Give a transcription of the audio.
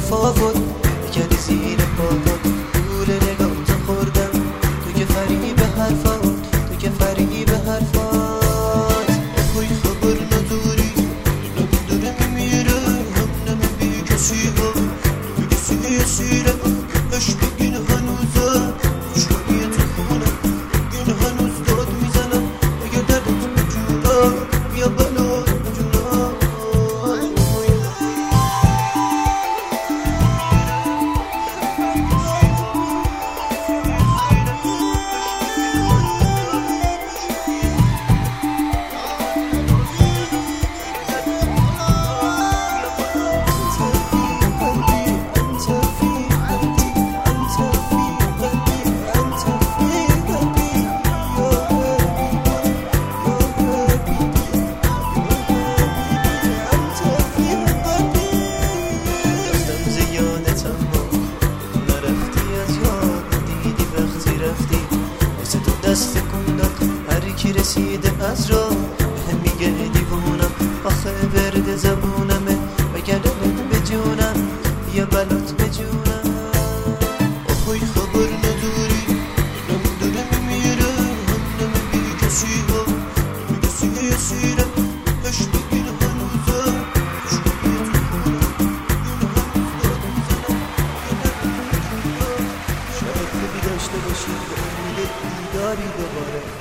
تفاوت بکردی زیر پاتات گول نگاهتو خوردم تو که فریب حرفات تو که فریب حرفات توی خبر نداری داره میمیره هم نمی کسی ها نمی کسی سیره عشق این هنوزه شویه تو خونه این هنوز داد میزنم اگر دردت بجونه بیا بلا دست کندم هر کی رسیده از راه به میگه دیوونم آخه برد زبونمه بگردم به جونم یا بلات به جونم آخوی خبر نداری دلم داره میمیره هم نمی کسی ها نمی کسی سیره عشق این هنوزه عشقی تو خونه این هنوز داد میزنم شاید خوبی داشته باشی به امید دیداری دوباره